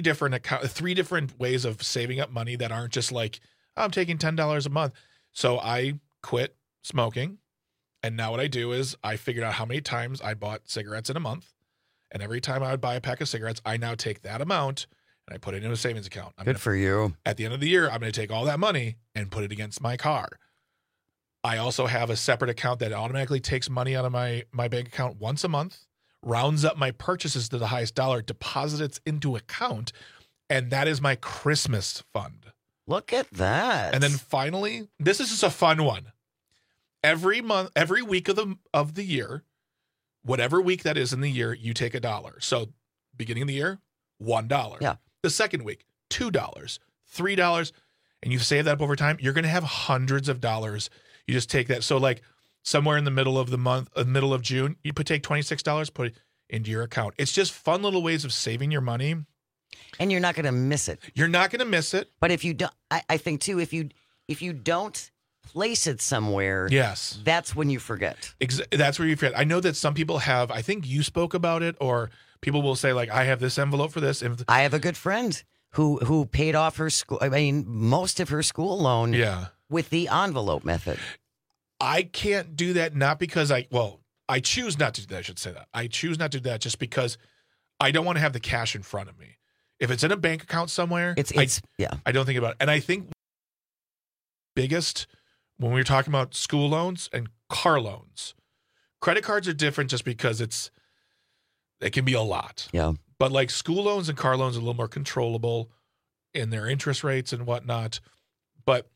different ways of saving up money that aren't just like, I'm taking $10 a month. So I quit smoking. And now what I do is I figured out how many times I bought cigarettes in a month. And every time I would buy a pack of cigarettes, I now take that amount and I put it in a savings account. Good for you. At the end of the year, I'm going to take all that money and put it against my car. I also have a separate account that automatically takes money out of my bank account once a month, rounds up my purchases to the highest dollar, deposits it into account, and that is my Christmas fund. Look at that. And then finally, this is just a fun one. Every month, every week of the year, whatever week that is in the year, you take $1. So beginning of the year, $1. Yeah. The second week, $2, $3, and you save that up over time, you're going to have hundreds of dollars. You just take that. So like somewhere in the middle of the month, middle of June, you take $26, put it into your account. It's just fun little ways of saving your money. And you're not going to miss it. You're not going to miss it. But if you don't, I think too, if you don't place it somewhere, yes, that's when you forget. That's where you forget. I know that some people have, I think you spoke about it, or people will say like, I have this envelope for this. I have a good friend who paid off her school, most of her school loan with the envelope method. I can't do that, not because I choose not to do that. I should say that. I choose not to do that just because I don't want to have the cash in front of me. If it's in a bank account somewhere, I don't think about it. And I think biggest when we were talking about school loans and car loans, credit cards are different just because it can be a lot. Yeah. But like school loans and car loans are a little more controllable in their interest rates and whatnot. But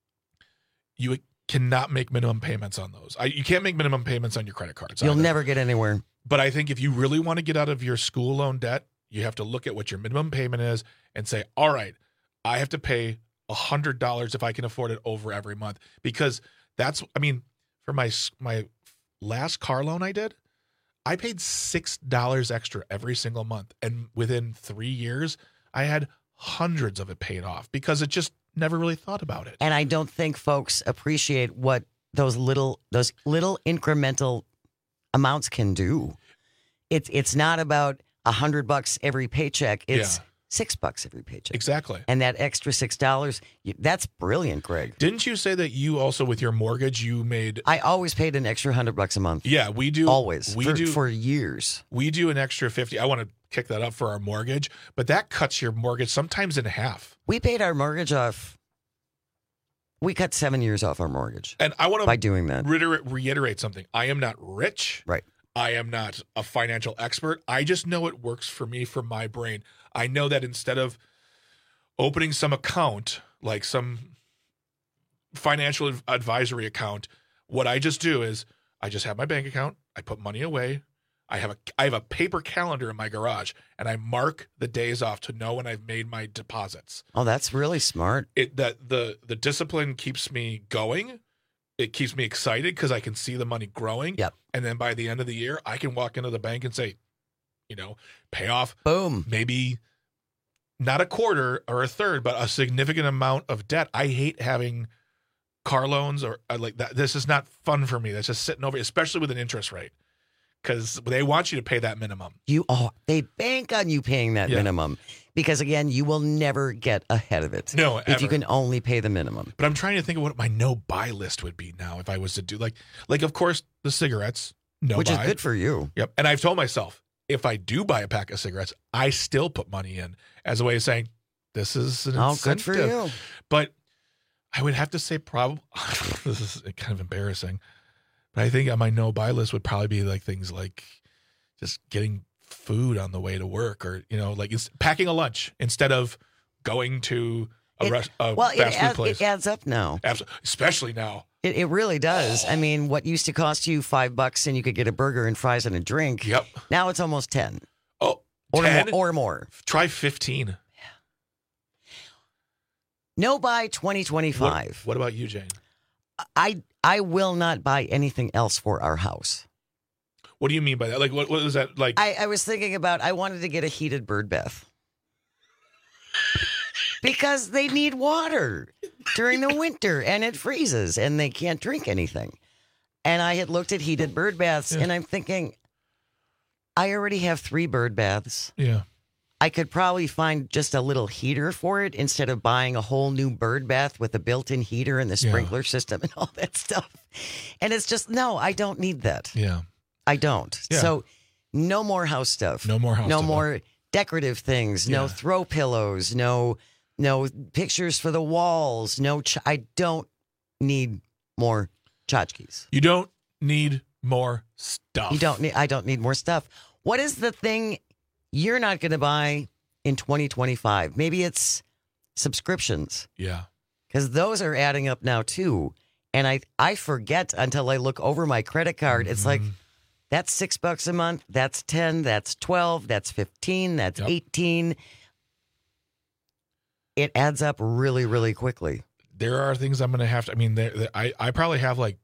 you cannot make minimum payments on those. You can't make minimum payments on your credit cards. You'll never get anywhere. But I think if you really want to get out of your school loan debt, you have to look at what your minimum payment is and say, all right, I have to pay $100 if I can afford it over every month. Because for my last car loan I did, I paid $6 extra every single month. And within 3 years, I had hundreds of it paid off because it just never really thought about it. And I don't think folks appreciate what those little incremental amounts can do. It's not about $100 every paycheck. It's $6 every paycheck. Exactly. And that extra $6, that's brilliant, Greg. Didn't you say that you also, with your mortgage, you made... I always paid an extra $100 a month. Yeah, we do. Always. For years. We do an extra $50. I want to kick that up for our mortgage, but that cuts your mortgage sometimes in half. We paid our mortgage off. We cut 7 years off our mortgage. And I want to... by doing that. Reiterate something. I am not rich. Right. I am not a financial expert. I just know it works for me, for my brain. I know that instead of opening some account, like some financial advisory account, what I just do is I just have my bank account. I put money away. I have a paper calendar in my garage, and I mark the days off to know when I've made my deposits. Oh, that's really smart. The discipline keeps me going. It keeps me excited because I can see the money growing. Yep. And then by the end of the year, I can walk into the bank and say, pay off. Boom. Maybe not a quarter or a third, but a significant amount of debt. I hate having car loans or like that. This is not fun for me. That's just sitting over, especially with an interest rate, because they want you to pay that minimum. They bank on you paying that minimum because, again, you will never get ahead of it. No, if you can only pay the minimum. But I'm trying to think of what my no-buy list would be now if I was to do like of course, the cigarettes, no Which buy. is good for you. Yep. And I've told myself, if I do buy a pack of cigarettes, I still put money in as a way of saying, this is an incentive. Good for you. But I would have to say probably, this is kind of embarrassing, but I think on my no-buy list would probably be like things like just getting food on the way to work, or like it's packing a lunch instead of going to a fast food place. It adds up now. Absolutely, especially now. It really does. I mean, what used to cost you $5 and you could get a burger and fries and a drink. Yep. Now it's almost 10. Oh, or 10? More. Try 15. Yeah. No buy 2025. What about you, Jane? I will not buy anything else for our house. What do you mean by that? Like, what is that like? I was thinking about, I wanted to get a heated bird bath. Because they need water during the winter and it freezes and they can't drink anything. And I had looked at heated bird baths and I'm thinking, I already have 3 bird baths. Yeah. I could probably find just a little heater for it instead of buying a whole new bird bath with a built-in heater and the sprinkler system and all that stuff. And it's just, no, I don't need that. Yeah. I don't. Yeah. So no more house stuff. No more house No stuff. more decorative things. No throw pillows. No pictures for the walls. I don't need more tchotchkes. You don't need more stuff. I don't need more stuff. What is the thing you're not going to buy in 2025? Maybe it's subscriptions. Yeah. Because those are adding up now too. And I forget until I look over my credit card. It's like, that's $6 a month. That's 10. That's 12. That's 15. That's 18. It adds up really, really quickly. There are things I'm going to have to, I mean, I probably have like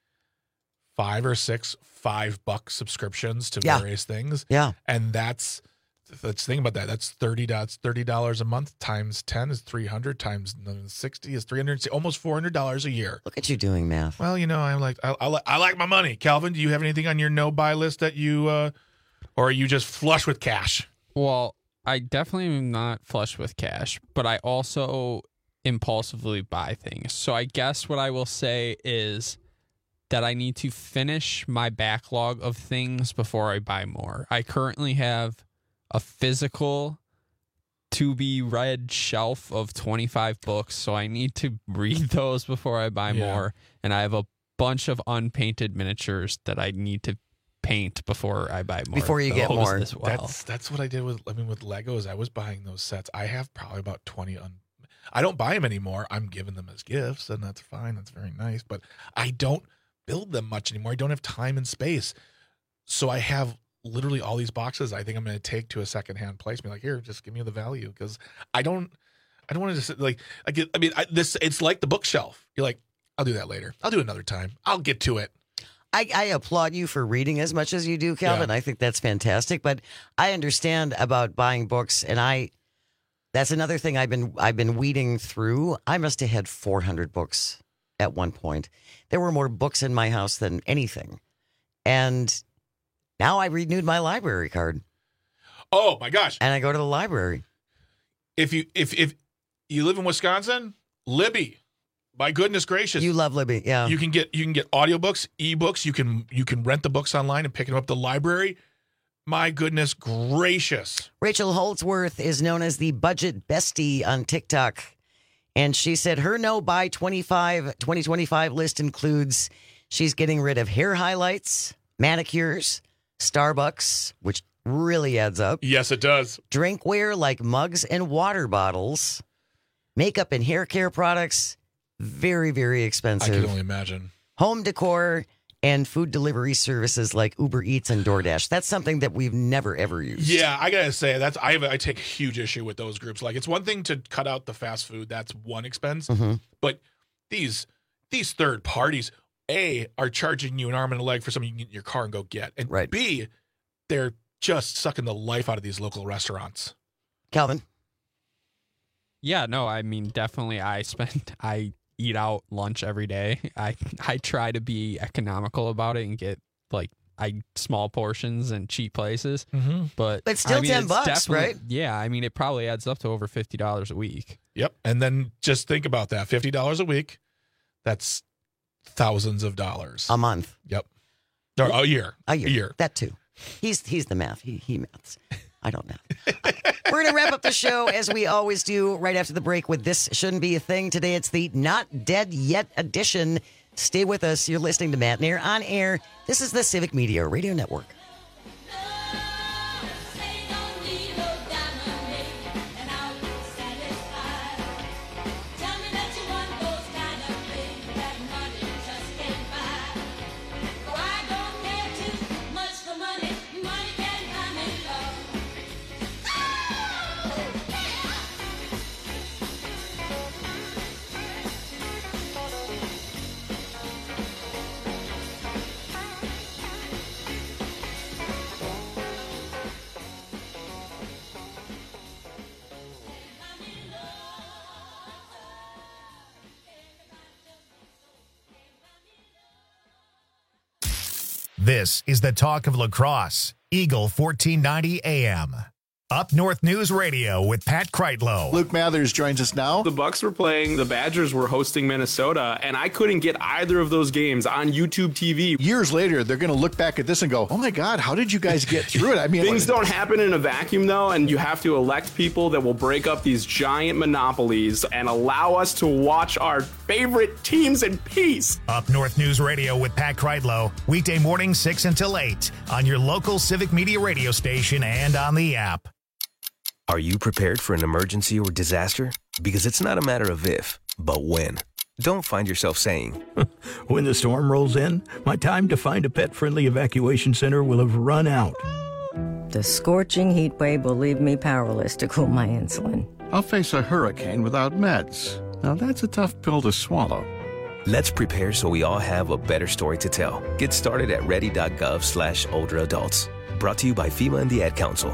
5 or 6 $5 subscriptions to various things. Yeah. And let's think about that. That's $30 a month times 10 is 300 times 60 is 300, almost $400 a year. Look at you doing math. Well, I'm like, I like my money. Calvin, do you have anything on your no buy list that you, or are you just flush with cash? Well, I definitely am not flush with cash, but I also impulsively buy things. So I guess what I will say is that I need to finish my backlog of things before I buy more. I currently have a physical to be read shelf of 25 books, so I need to read those before I buy more. And I have a bunch of unpainted miniatures that I need to paint before I buy more. Before you get more as well. That's what I did with Legos. I was buying those sets. I have probably about 20 I don't buy them anymore. I'm giving them as gifts, and that's fine. That's very nice. But I don't build them much anymore. I don't have time and space. So I have literally all these boxes I think I'm going to take to a secondhand place and be like, here, just give me the value. Because I don't want to just it's like the bookshelf. You're like, I'll do that later. I'll do it another time. I'll get to it. I applaud you for reading as much as you do, Calvin. Yeah. I think that's fantastic. But I understand about buying books, and that's another thing I've been weeding through. I must have had 400 books at one point. There were more books in my house than anything. And now I renewed my library card. Oh my gosh. And I go to the library. If you live in Wisconsin, Libby. My goodness gracious. You love Libby, yeah. You can get audiobooks, ebooks, you can rent the books online and pick them up at the library. My goodness gracious. Rachel Holdsworth is known as the budget bestie on TikTok. And she said her no buy 2025 list includes she's getting rid of hair highlights, manicures, Starbucks, which really adds up. Yes, it does. Drinkware like mugs and water bottles, makeup and hair care products, very, very expensive. I can only imagine. Home decor and food delivery services like Uber Eats and DoorDash. That's something that we've never, ever used. Yeah, I got to say, I take huge issue with those groups. Like, it's one thing to cut out the fast food. That's one expense. Mm-hmm. But these third parties, A, are charging you an arm and a leg for something you can get in your car and go get. And right. B, they're just sucking the life out of these local restaurants. Calvin? Yeah, no, I mean, definitely I eat out lunch every day. I try to be economical about it and get small portions and cheap places. Mm-hmm. But it's still $10, right? Yeah, I mean, it probably adds up to over $50 a week. Yep. And then just think about that. $50 a week, that's thousands of dollars. A month. Yep. Or a year. A year. That too. He's the math. He maths. I don't know. We're going to wrap up the show as we always do right after the break with This Shouldn't Be a Thing. Today it's the Not Dead Yet edition. Stay with us. You're listening to Matt Nair on air. This is the Civic Media Radio Network. This is the talk of La Crosse, Eagle 1490 AM. Up North News Radio with Pat Kreitlow. Luke Mathers joins us now. The Bucks were playing, the Badgers were hosting Minnesota, and I couldn't get either of those games on YouTube TV. Years later, they're going to look back at this and go, oh my God, how did you guys get through it? I mean, things don't happen in a vacuum, though, and you have to elect people that will break up these giant monopolies and allow us to watch our favorite teams in peace. Up North News Radio with Pat Kreitlow, weekday mornings 6 until 8 on your local Civic Media radio station and on the app. Are you prepared for an emergency or disaster? Because it's not a matter of if, but when. Don't find yourself saying, when the storm rolls in, my time to find a pet-friendly evacuation center will have run out. The scorching heat wave will leave me powerless to cool my insulin. I'll face a hurricane without meds. Now that's a tough pill to swallow. Let's prepare so we all have a better story to tell. Get started at ready.gov/older adults. Brought to you by FEMA and the Ad Council.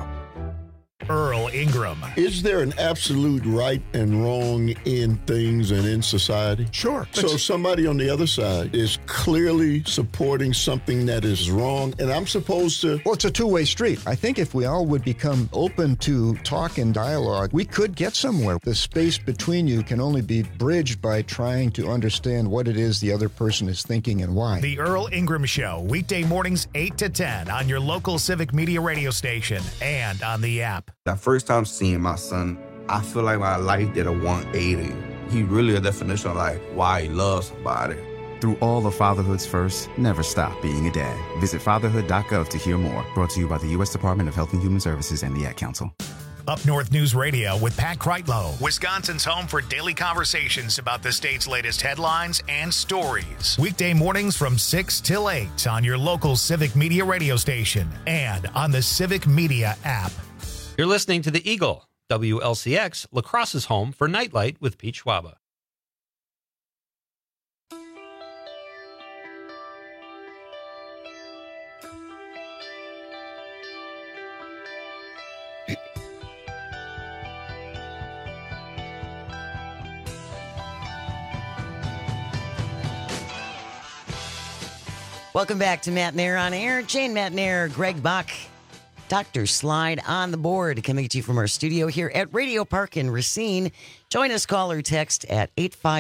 Earl Ingram. Is there an absolute right and wrong in things and in society? Sure. So somebody on the other side is clearly supporting something that is wrong, and I'm supposed to... Well, it's a two-way street. I think if we all would become open to talk and dialogue, we could get somewhere. The space between you can only be bridged by trying to understand what it is the other person is thinking and why. The Earl Ingram Show, weekday mornings 8 to 10 on your local Civic Media radio station and on the app. The first time seeing my son, I feel like my life did a 180. He really a definition of like why he loves somebody. Through all of fatherhood's first, never stop being a dad. Visit fatherhood.gov to hear more. Brought to you by the U.S. Department of Health and Human Services and the Ad Council. Up North News Radio with Pat Kreitlow, Wisconsin's home for daily conversations about the state's latest headlines and stories. Weekday mornings from 6 till 8 on your local Civic Media radio station and on the Civic Media app. You're listening to The Eagle, WLCX, La Crosse's home for Nightlight with Pete Schwaba. Welcome back to Matt Nair on Air. Jane Matt Nair, Greg Bach, Dr. Slide on the board, coming to you from our studio here at Radio Park in Racine. Join us, call or text at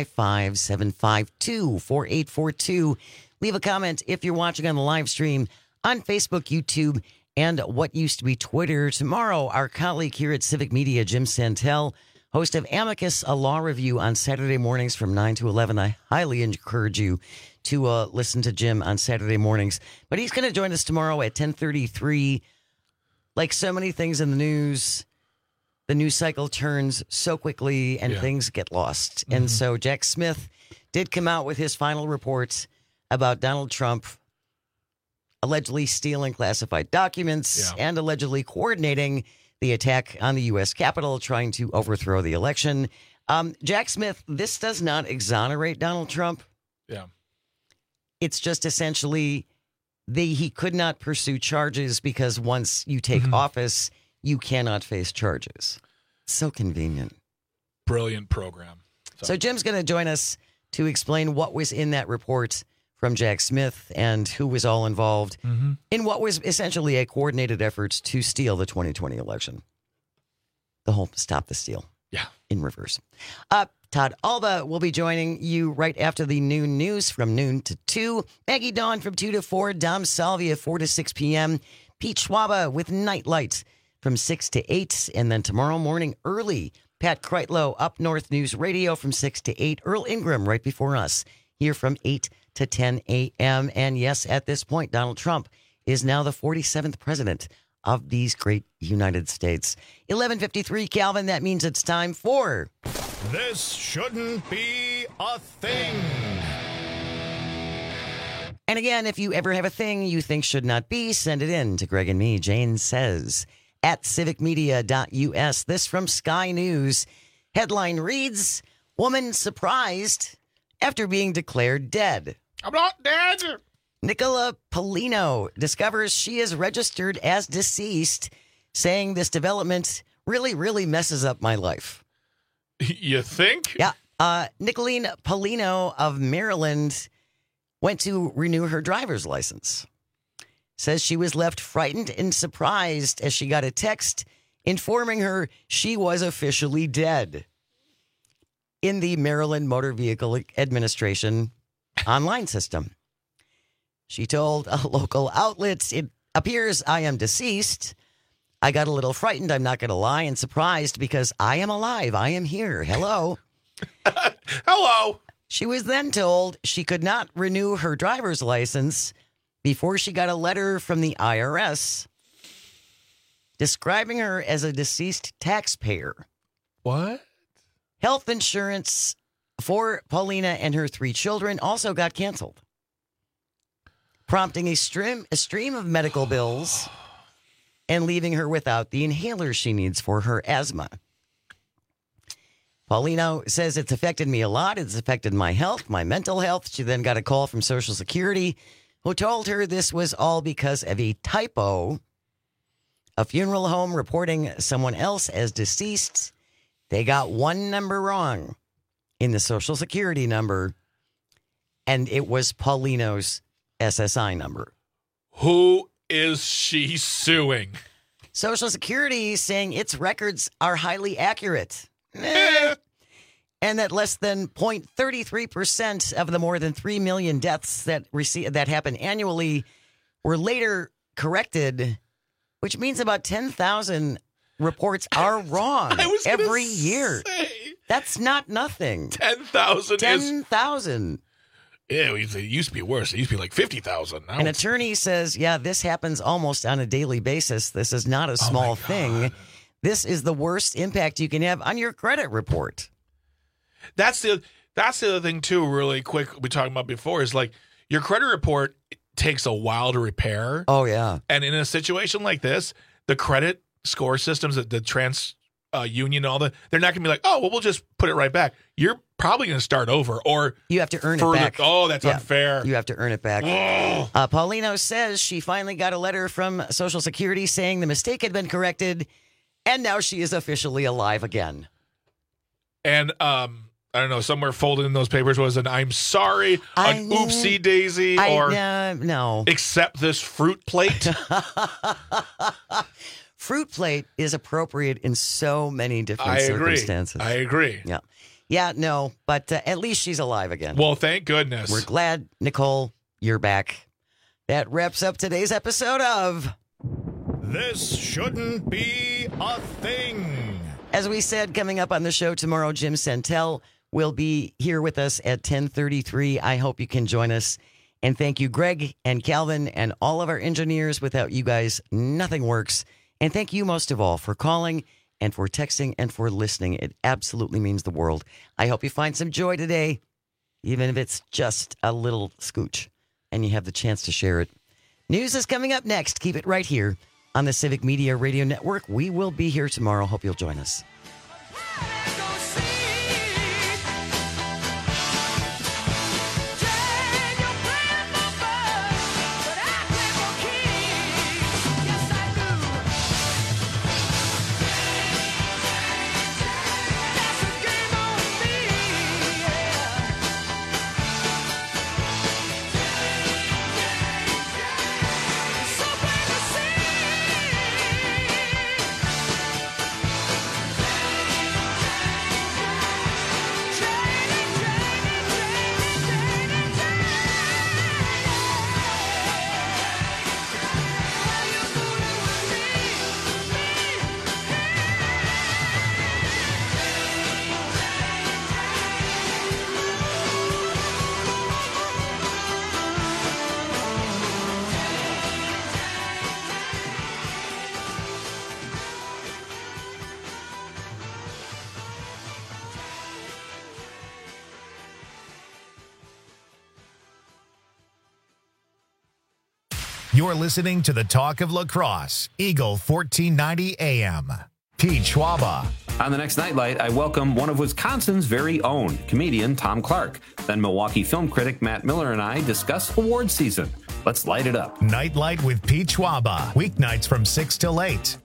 855-752-4842. Leave a comment if you're watching on the live stream on Facebook, YouTube, and what used to be Twitter. Tomorrow, our colleague here at Civic Media, Jim Santel, host of Amicus, a law review on Saturday mornings from 9 to 11. I highly encourage you to listen to Jim on Saturday mornings. But he's going to join us tomorrow at 10:33. Like so many things in the news cycle turns so quickly and things get lost. And so Jack Smith did come out with his final report about Donald Trump allegedly stealing classified documents and allegedly coordinating the attack on the U.S. Capitol, trying to overthrow the election. Jack Smith, this does not exonerate Donald Trump. Yeah. It's just essentially he could not pursue charges because once you take office, you cannot face charges. So convenient. Brilliant program. So Jim's going to join us to explain what was in that report from Jack Smith and who was all involved in what was essentially a coordinated effort to steal the 2020 election. The whole stop the steal. Yeah. In reverse. Todd Alba will be joining you right after the noon news from noon to 2. Maggie Dawn from 2 to 4. Dom Salvia 4 to 6 p.m. Pete Schwaba with Nightlight from 6 to 8. And then tomorrow morning early, Pat Kreitlow, Up North News Radio from 6 to 8. Earl Ingram right before us here from 8 to 10 a.m. And yes, at this point, Donald Trump is now the 47th president of these great United States. 11:53, Calvin. That means it's time for... This shouldn't be a thing. And again, if you ever have a thing you think should not be, send it in to Greg and me. Jane says at civicmedia.us. This from Sky News. Headline reads, woman surprised after being declared dead. I'm not dead. Nicola Polino discovers she is registered as deceased, saying this development really messes up my life. You think? Yeah. Nicolene Polino of Maryland went to renew her driver's license. Says she was left frightened and surprised as she got a text informing her she was officially dead in the Maryland Motor Vehicle Administration online system. She told local outlets, "It appears I am deceased. I got a little frightened, I'm not going to lie, and surprised because I am alive. I am here. Hello." Hello. She was then told she could not renew her driver's license before she got a letter from the IRS describing her as a deceased taxpayer. What? Health insurance for Paulina and her 3 children also got canceled, prompting a stream of medical bills and leaving her without the inhaler she needs for her asthma. Paulino says it's affected me a lot. It's affected my health, my mental health. She then got a call from Social Security, who told her this was all because of a typo. A funeral home reporting someone else as deceased. They got one number wrong in the Social Security number, and it was Paulino's SSI number. Who is she suing? Social Security saying its records are highly accurate. And that less than 0.33% of the more than 3 million deaths that happen annually were later corrected, which means about 10,000 reports are wrong every year. That's not nothing. 10,000 10,000. Yeah, it used to be worse. It used to be like 50,000. An attorney says, yeah, this happens almost on a daily basis. This is not a small thing. This is the worst impact you can have on your credit report. That's the other thing, too, really quick, we talked about before, is like your credit report takes a while to repair. Oh, yeah. And in a situation like this, the credit score systems, the TransUnion, all that, they're not going to be like, oh, well, we'll just put it right back. You're probably going to start over, or you have to earn it back. Oh, that's unfair. You have to earn it back. Paulino says she finally got a letter from Social Security saying the mistake had been corrected, and now she is officially alive again. And I don't know, somewhere folded in those papers was an "I'm sorry," an "oopsie daisy," or no, accept this fruit plate. Fruit plate is appropriate in so many different circumstances. I agree. Yeah. Yeah, no, but at least she's alive again. Well, thank goodness. We're glad, Nicole, you're back. That wraps up today's episode of This Shouldn't Be a Thing. As we said, coming up on the show tomorrow, Jim Santel will be here with us at 10:33. I hope you can join us. And thank you, Greg and Calvin and all of our engineers. Without you guys, nothing works. And thank you most of all for calling and for texting and for listening. It absolutely means the world. I hope you find some joy today, even if it's just a little scooch and you have the chance to share it. News is coming up next. Keep it right here on the Civic Media Radio Network. We will be here tomorrow. Hope you'll join us. You're listening to the Talk of Lacrosse, Eagle 1490 AM. Pete Schwaba. On the next Nightlight, I welcome one of Wisconsin's very own, comedian Tom Clark. Then Milwaukee film critic Matt Miller and I discuss award season. Let's light it up. Nightlight with Pete Schwaba. Weeknights from 6 till 8.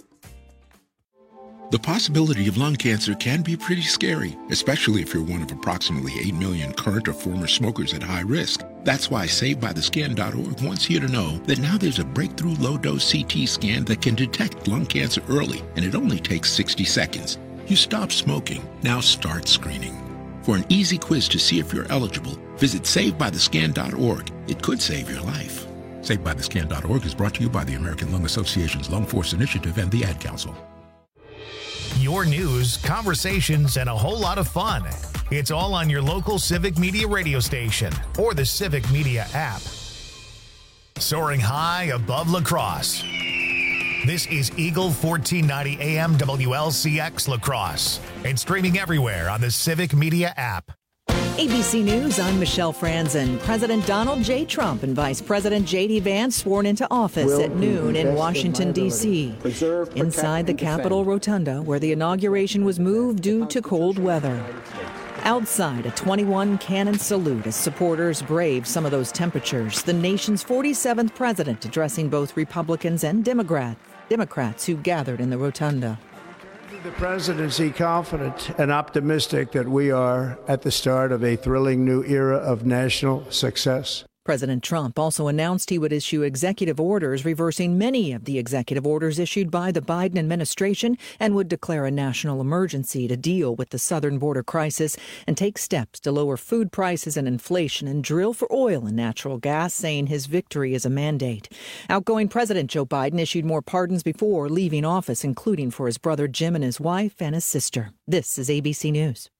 The possibility of lung cancer can be pretty scary, especially if you're one of approximately 8 million current or former smokers at high risk. That's why SaveByTheScan.org wants you to know that now there's a breakthrough low-dose CT scan that can detect lung cancer early, and it only takes 60 seconds. You stop smoking, now start screening. For an easy quiz to see if you're eligible, visit SaveByTheScan.org. It could save your life. SaveByTheScan.org is brought to you by the American Lung Association's Lung Force Initiative and the Ad Council. Your news, conversations, and a whole lot of fun. It's all on your local Civic Media radio station or the Civic Media app. Soaring high above La Crosse. This is Eagle 1490 AM WLCX La Crosse and streaming everywhere on the Civic Media app. ABC News, I'm Michelle Franzen. President Donald J. Trump and Vice President J.D. Vance sworn into office at noon in Washington, D.C. Inside the Capitol Rotunda, where the inauguration was moved due to cold weather. Outside, a 21 cannon salute as supporters braved some of those temperatures. The nation's 47th president addressing both Republicans and Democrats who gathered in the rotunda. The presidency confident and optimistic that we are at the start of a thrilling new era of national success. President Trump also announced he would issue executive orders reversing many of the executive orders issued by the Biden administration and would declare a national emergency to deal with the southern border crisis and take steps to lower food prices and inflation and drill for oil and natural gas, saying his victory is a mandate. Outgoing President Joe Biden issued more pardons before leaving office, including for his brother Jim and his wife and his sister. This is ABC News.